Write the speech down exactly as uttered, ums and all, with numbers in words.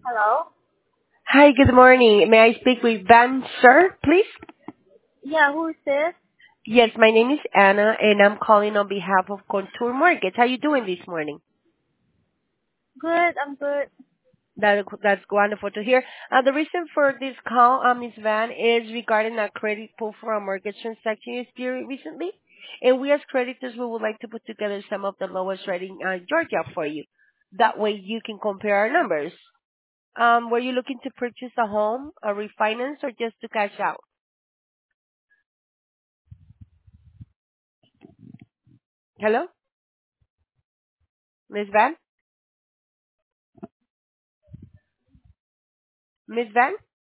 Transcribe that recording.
Hello? Hi, good morning. May I speak with Van, sir, please? Yeah, who is this? Yes, my name is Anna, and I'm calling on behalf of Contour Mortgage. How you doing this morning? Good, I'm good. That, that's wonderful to hear. Uh, the reason for this call, uh, Miss Van, is regarding a credit pull for a mortgage transaction you experienced recently. And we as creditors, we would like to put together some of the lowest rating uh, Georgia for you. That way you can compare our numbers. Um, were you looking to purchase a home, a refinance, or just to cash out? Hello? Miss Van? Miss Van?